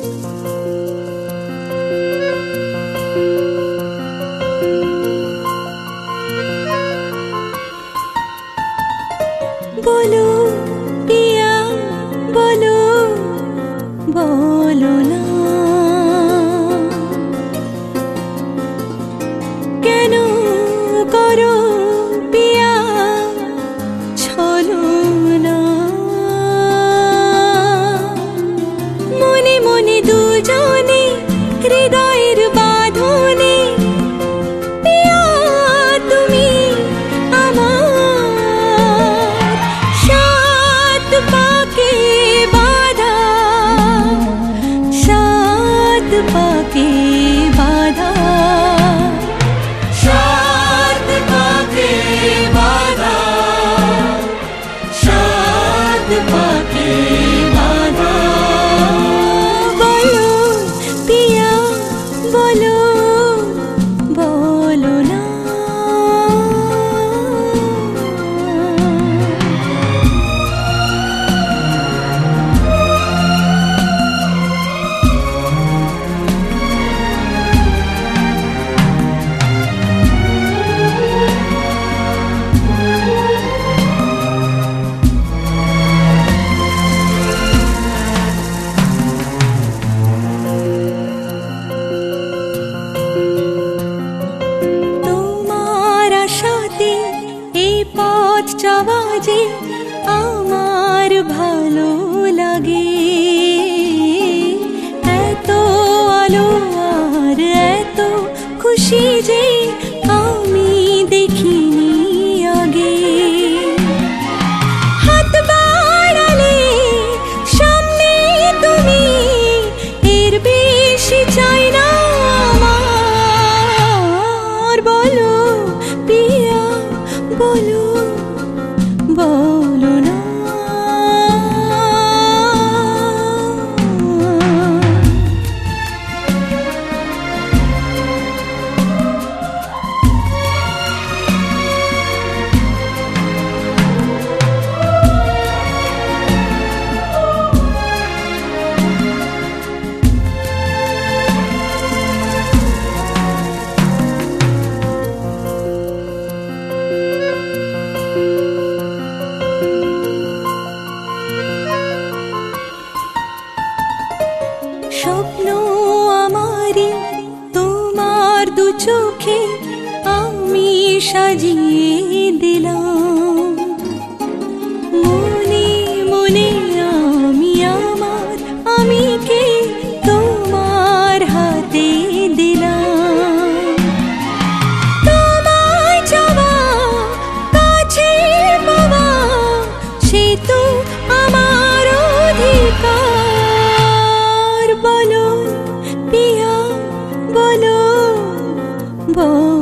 बोलो पिया बोलो बोलो ना केनो करो पिया छलो ना मने मने दुजने हृदयेर बाँधने पिया तुमी पाके बाधा सात पाके बाधा सात पाके बाधा बोलो पिया बोलो बोलो ना চাওয়াজে আমার ভালো লাগে এত আলো আর এত খুশি যে আমি দেখিনি আগে হাত বাড়ালে সামনে তুমি এর বেশি চাই না আমার বলো পিয়া বলো बोलो ना স্বপ্ন আমারি তোমার দু চোখে আমি সাজিয়ে দিলাম মনে মনে আমি আমার আমিকে তোমার হাতে দিলাম তোমায় চাওয়া কাছে পাওয়া সে তো আমার অধিকার बोलो पिया बोलो बोलो